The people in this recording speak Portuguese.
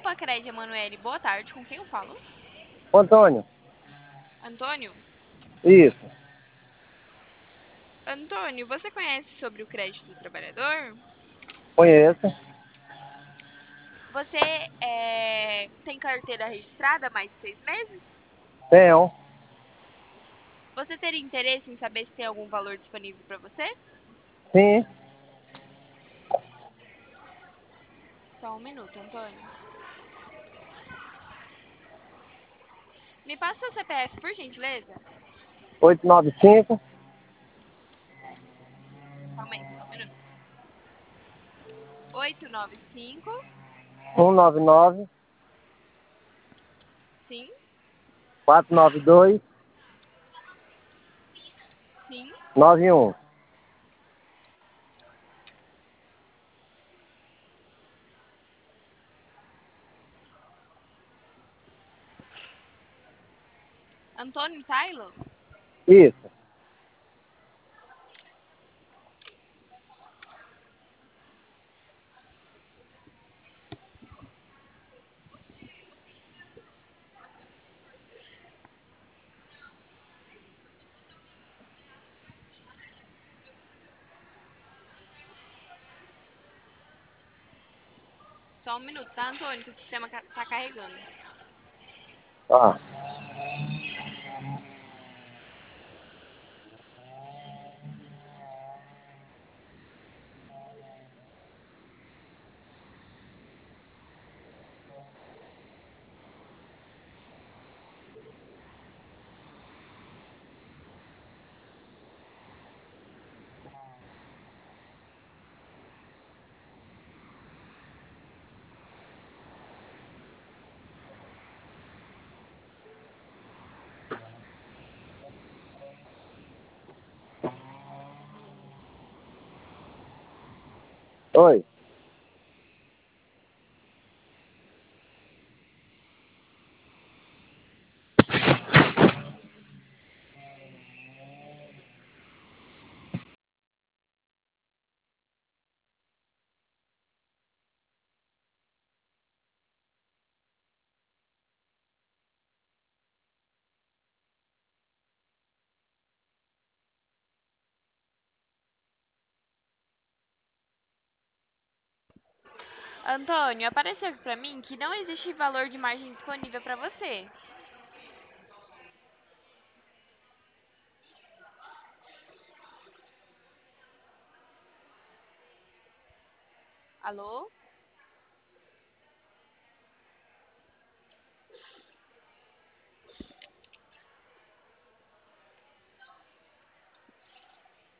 Opa, Cred, Emanuele, boa tarde. Com quem eu falo? Ô, Antônio, Antônio? isso. Antônio, você conhece sobre o crédito do trabalhador? Conheço. Você tem carteira registrada há mais de 6 meses? Tenho. Você teria interesse em saber se tem algum valor disponível para você? Sim. Só um minuto, Antônio. Me passa seu CPF, por gentileza? 895 Calma aí, só um minuto. 895, 199 sim, 492 sim. 91. Antônio Tylo? Isso. Só um minuto, tá, Antônio? Que o sistema tá carregando. Tá. Oi. Antônio, apareceu aqui pra mim que não existe valor de margem disponível para você. Alô?